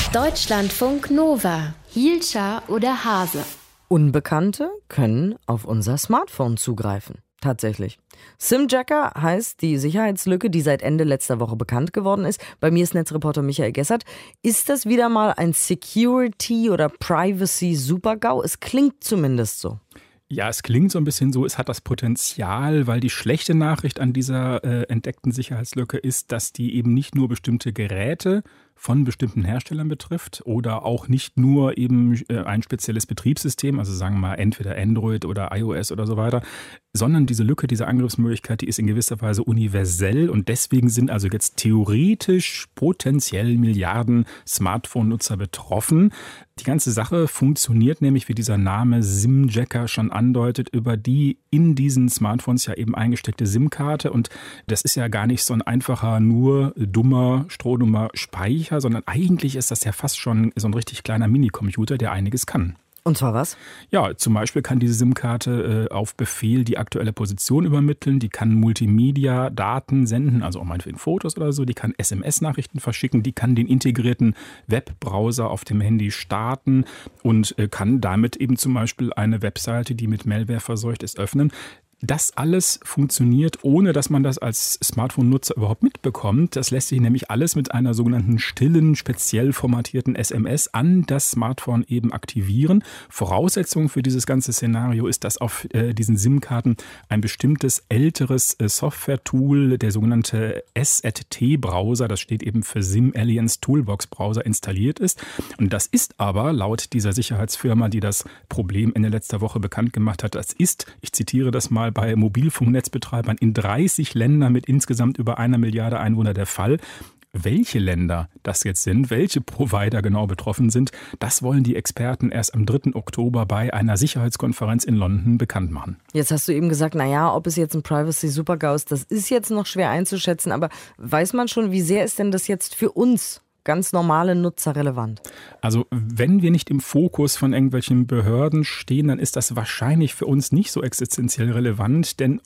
Deutschlandfunk Nova. Hielscher oder Hase? Unbekannte können auf unser Smartphone zugreifen. Tatsächlich. SimJacker heißt die Sicherheitslücke, die seit Ende letzter Woche bekannt geworden ist. Bei mir ist Netzreporter Michael Gessert. Ist das wieder mal ein Security- oder Privacy-Super-GAU? Es klingt zumindest so. Ja, es klingt so ein bisschen so, es hat das Potenzial, weil die schlechte Nachricht an dieser entdeckten Sicherheitslücke ist, dass die eben nicht nur bestimmte Geräte von bestimmten Herstellern betrifft oder auch nicht nur eben ein spezielles Betriebssystem, also sagen wir mal entweder Android oder iOS oder so weiter, sondern diese Lücke, diese Angriffsmöglichkeit, die ist in gewisser Weise universell und deswegen sind also jetzt theoretisch potenziell Milliarden Smartphone-Nutzer betroffen. Die ganze Sache funktioniert nämlich, wie dieser Name SimJacker schon andeutet, über die in diesen Smartphones ja eben eingesteckte SIM-Karte und das ist ja gar nicht so ein einfacher, nur dummer, strohdummer Speicher, sondern eigentlich ist das ja fast schon so ein richtig kleiner Minicomputer, der einiges kann. Und zwar was? Ja, zum Beispiel kann diese SIM-Karte auf Befehl die aktuelle Position übermitteln, die kann Multimedia-Daten senden, also auch meinetwegen Fotos oder so, die kann SMS-Nachrichten verschicken, die kann den integrierten Webbrowser auf dem Handy starten und kann damit eben zum Beispiel eine Webseite, die mit Malware verseucht ist, öffnen. Das alles funktioniert, ohne dass man das als Smartphone-Nutzer überhaupt mitbekommt. Das lässt sich nämlich alles mit einer sogenannten stillen, speziell formatierten SMS an das Smartphone eben aktivieren. Voraussetzung für dieses ganze Szenario ist, dass auf diesen SIM-Karten ein bestimmtes älteres Software-Tool, der sogenannte SAT-Browser, das steht eben für SimAlliance Toolbox-Browser, installiert ist. Und das ist aber laut dieser Sicherheitsfirma, die das Problem Ende letzter Woche bekannt gemacht hat, das ist, ich zitiere das mal, bei Mobilfunknetzbetreibern in 30 Ländern mit insgesamt über 1 Milliarde Einwohner der Fall. Welche Länder das jetzt sind, welche Provider genau betroffen sind, das wollen die Experten erst am 3. Oktober bei einer Sicherheitskonferenz in London bekannt machen. Jetzt hast du eben gesagt, naja, ob es jetzt ein Privacy-Super-GAU ist, das ist jetzt noch schwer einzuschätzen, aber weiß man schon, wie sehr ist denn das jetzt für uns ganz normale Nutzer relevant? Also wenn wir nicht im Fokus von irgendwelchen Behörden stehen, dann ist das wahrscheinlich für uns nicht so existenziell relevant, denn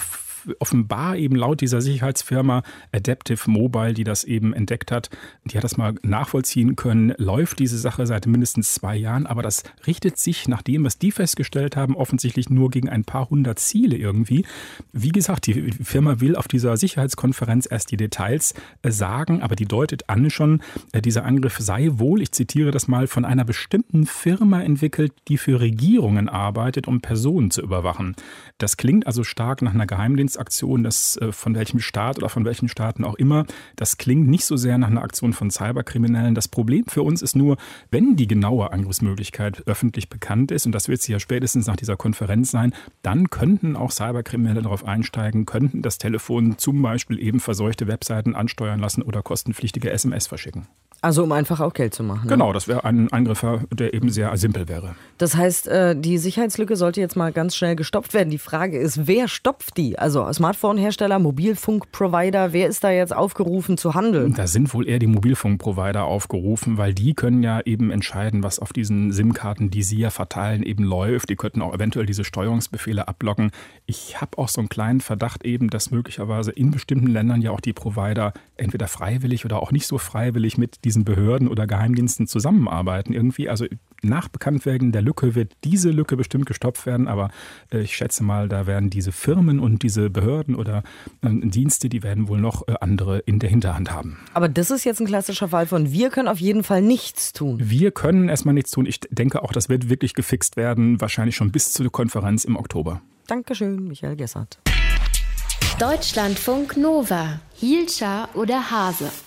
offenbar eben laut dieser Sicherheitsfirma Adaptive Mobile, die das eben entdeckt hat, die hat das mal nachvollziehen können, läuft diese Sache seit mindestens 2 Jahren, aber das richtet sich nach dem, was die festgestellt haben, offensichtlich nur gegen ein paar hundert Ziele irgendwie. Wie gesagt, die Firma will auf dieser Sicherheitskonferenz erst die Details sagen, aber die deutet an schon, dieser Angriff sei wohl, ich zitiere das mal, von einer bestimmten Firma entwickelt, die für Regierungen arbeitet, um Personen zu überwachen. Das klingt also stark nach einer Geheimdienstaktion, das von welchem Staat oder von welchen Staaten auch immer. Das klingt nicht so sehr nach einer Aktion von Cyberkriminellen. Das Problem für uns ist nur, wenn die genaue Angriffsmöglichkeit öffentlich bekannt ist, und das wird sie ja spätestens nach dieser Konferenz sein, dann könnten auch Cyberkriminelle darauf einsteigen, könnten das Telefon zum Beispiel eben verseuchte Webseiten ansteuern lassen oder kostenpflichtige SMS verschicken. Also um einfach auch Geld zu machen. Genau, das wäre ein Angriff, der eben sehr simpel wäre. Das heißt, die Sicherheitslücke sollte jetzt mal ganz schnell gestopft werden. Die Frage ist, wer stopft die? Also Smartphone-Hersteller, Mobilfunkprovider, wer ist da jetzt aufgerufen zu handeln? Da sind wohl eher die Mobilfunkprovider aufgerufen, weil die können ja eben entscheiden, was auf diesen SIM-Karten, die sie ja verteilen, eben läuft. Die könnten auch eventuell diese Steuerungsbefehle abblocken. Ich habe auch so einen kleinen Verdacht eben, dass möglicherweise in bestimmten Ländern ja auch die Provider entweder freiwillig oder auch nicht so freiwillig mit diesen Behörden oder Geheimdiensten zusammenarbeiten irgendwie. Also nach Bekanntwerden der Lücke wird diese Lücke bestimmt gestopft werden, aber ich schätze mal, da werden diese Firmen und diese Behörden oder Dienste, die werden wohl noch andere in der Hinterhand haben. Aber das ist jetzt ein klassischer Fall von, wir können auf jeden Fall nichts tun. Wir können erstmal nichts tun. Ich denke auch, das wird wirklich gefixt werden, wahrscheinlich schon bis zur Konferenz im Oktober. Dankeschön, Michael Gessert. Deutschlandfunk Nova. Hielscher oder Hase?